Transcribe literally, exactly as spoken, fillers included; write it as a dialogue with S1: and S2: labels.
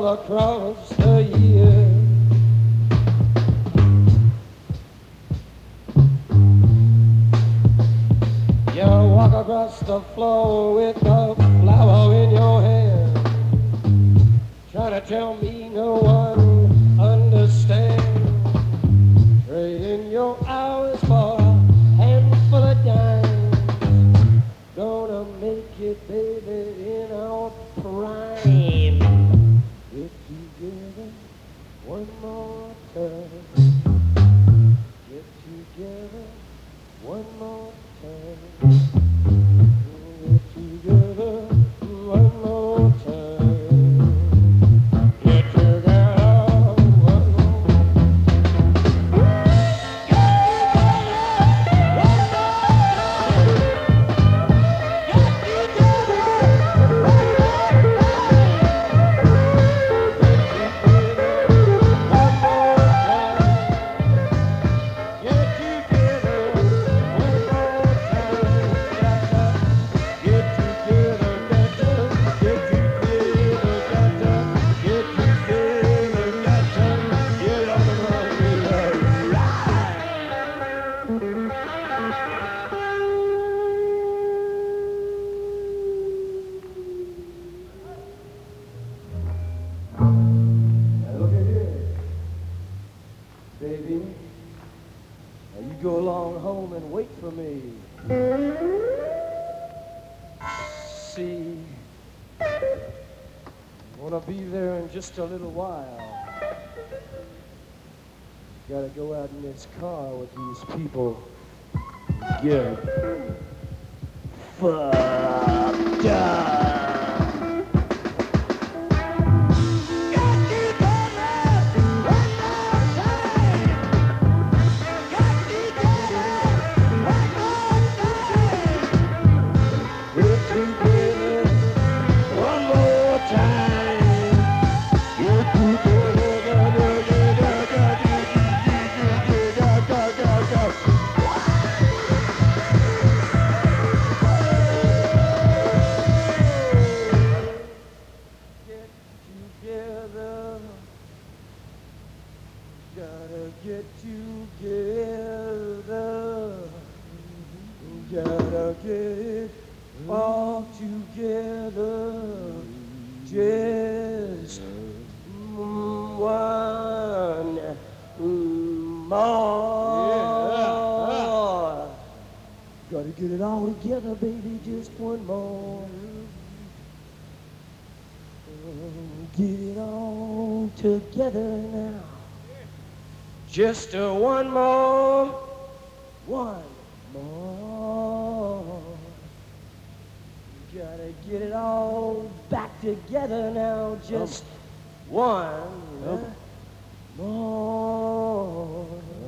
S1: all across the year. You walk across the floor with a flower in your hand, trying to tell me no one understands. Trading your hours for a handful of dimes, gonna make it, baby, in our prime. Get together one more time. Get together one more time. Get together one more time. Get together one more baby. Now you go along home and wait for me. See, I'm gonna be there in just a little while. Gotta go out in this car with these people and get fucked up. Gotta get together, gotta get it all together, just one more. Gotta get it all together, baby, just one more. Get it all together now. Just uh, one more, one more. Gotta get it all back together now. Just one more.